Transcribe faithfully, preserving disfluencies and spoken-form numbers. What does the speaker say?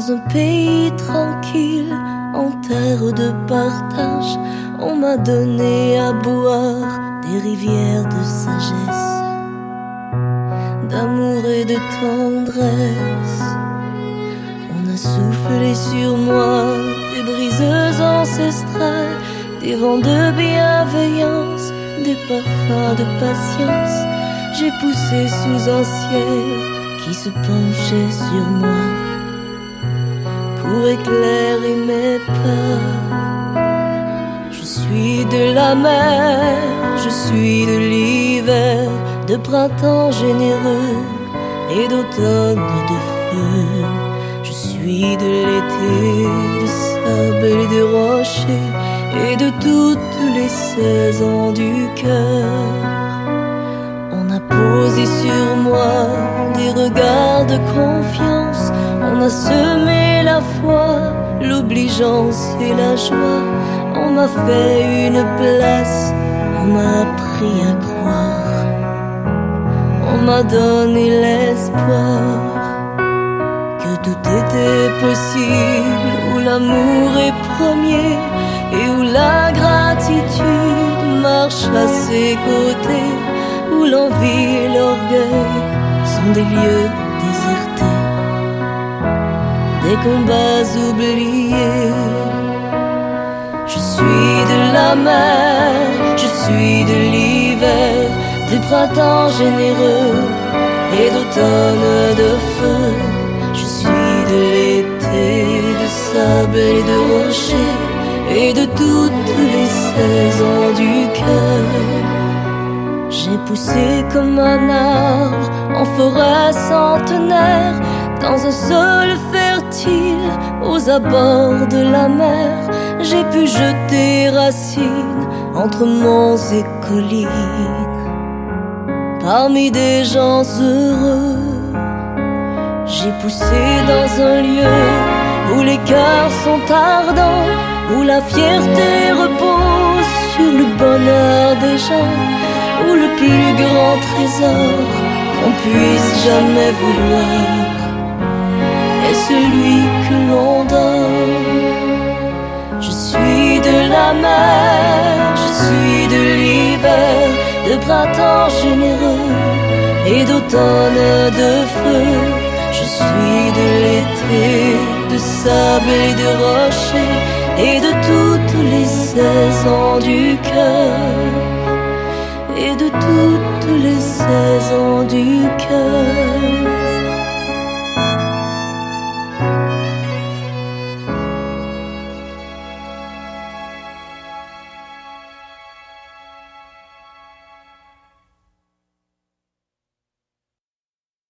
Dans un pays tranquille, en terre de partage, on m'a donné à boire des rivières de sagesse, d'amour et de tendresse. On a soufflé sur moi des briseuses ancestrales, des vents de bienveillance, des parfums de patience. J'ai poussé sous un ciel qui se penchait sur moi pour éclairer mes pas. Je suis de la mer, je suis de l'hiver, de printemps généreux et d'automne de feu. Je suis de l'été, de sable et de rochers, et de toutes les saisons du cœur. On a posé sur moi des regards de confiance, on a semé la foi, l'obligeance et la joie. On m'a fait une place, on m'a appris à croire, on m'a donné l'espoir que tout était possible, où l'amour est premier et où la gratitude marche à ses côtés, où l'envie et l'orgueil sont des lieux désertés, des combats oubliés. Je suis de la mer, je suis de l'hiver, du printemps généreux et d'automne de feu. Je suis de l'été, de sable et de rochers, et de toutes les saisons du cœur. J'ai poussé comme un arbre en forêt centenaire, dans un sol fertile aux abords de la mer. J'ai pu jeter racines entre monts et collines, parmi des gens heureux. J'ai poussé dans un lieu où les cœurs sont ardents, où la fierté repose sur le bonheur des gens, où le plus grand trésor qu'on puisse jamais vouloir est celui que l'on donne. Je suis de la mer, je suis de l'hiver, de printemps généreux et d'automne de feu. Je suis de l'été, de sable et de rochers, et de toutes les saisons du cœur.